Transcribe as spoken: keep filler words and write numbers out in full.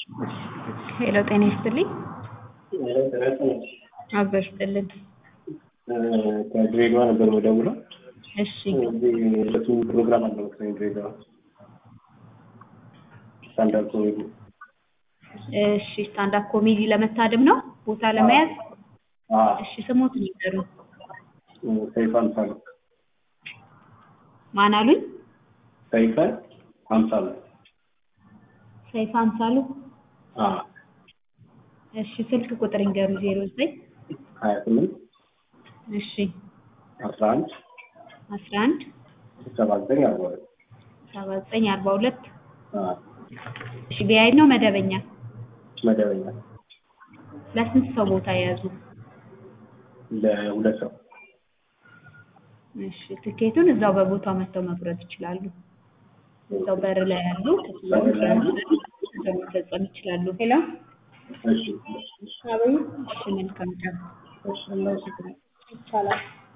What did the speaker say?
ሄሎ ጤና ይስጥልኝ። አብረሽ ጥልን ከድሬዳዋ ነበር የምደውለው። እሺ ለቱ ፕሮግራም አለው ከኝ ድሬዳዋ ስታንዳርድ ኮሜዲ። እሺ ስታንዳርድ ኮሜዲ ለመታደም ነው ቦታ ለመያዝ። አዎ እሺ ስሞት ይጠሩ። ሰይፈ አምሳሉ። ማን አሉኝ? ሰይፈ አምሳሉ። ሰይፈ አምሳሉ። አዎ እሺ ስልክ ቁጥር ይንገሩ ዜሮ ዘጠኝ ሀያ ስምንት እሺ አስራ አንድ አስራ አንድ ሰባ ዘጠኝ አርባ ሁለት ሰባ ዘጠኝ አርባ ሁለት አዎ እሺ ቢያይ ነው መደበኛ? መደበኛ። ለስንት ሰው ቦታ ያዙ? ለሁለት ሰው። እሺ ትኬቱን እዛው በቦታው መጥተው መቁረጥ ይችላሉ። እዛው በር ላይ ያሉ ክፍሎች መፈጸም ይችላሉ። ሄሎ እሺ አበይ እሺ መልካም ቀን። እሺ እናመሰግናለን። ይቻላል።